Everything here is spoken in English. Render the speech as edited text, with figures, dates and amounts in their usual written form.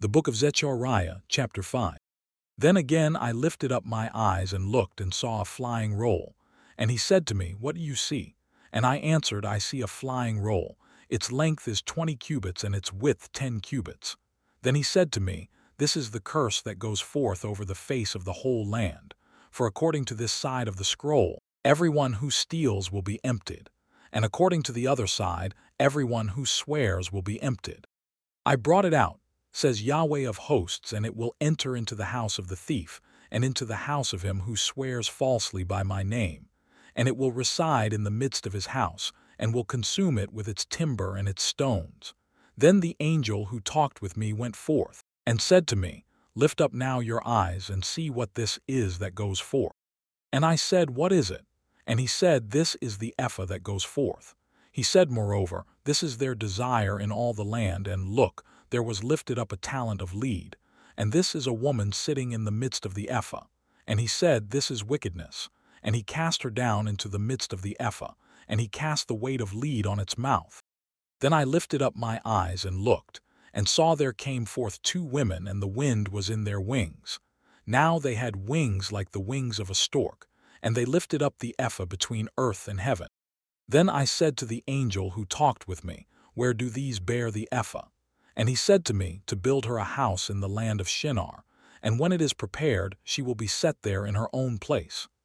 The book of Zechariah, chapter 5. Then again I lifted up my eyes and looked and saw a flying roll. And he said to me, What do you see? And I answered, I see a flying roll. Its length is 20 cubits and its width 10 cubits. Then he said to me, This is the curse that goes forth over the face of the whole land. For according to this side of the scroll, everyone who steals will be emptied. And according to the other side, everyone who swears will be emptied. I brought it out, says Yahweh of hosts, and it will enter into the house of the thief, and into the house of him who swears falsely by my name. And it will reside in the midst of his house, and will consume it with its timber and its stones. Then the angel who talked with me went forth, and said to me, Lift up now your eyes, and see what this is that goes forth. And I said, What is it? And he said, This is the ephah that goes forth. He said, moreover, This is their desire in all the land, and look, there was lifted up a talent of lead, and this is a woman sitting in the midst of the ephah. And he said, This is wickedness. And he cast her down into the midst of the ephah, and he cast the weight of lead on its mouth. Then I lifted up my eyes and looked, and saw there came forth 2 women, and the wind was in their wings. Now they had wings like the wings of a stork, and they lifted up the ephah between earth and heaven. Then I said to the angel who talked with me, Where do these bear the ephah? And he said to me, To build her a house in the land of Shinar, and when it is prepared, she will be set there in her own place.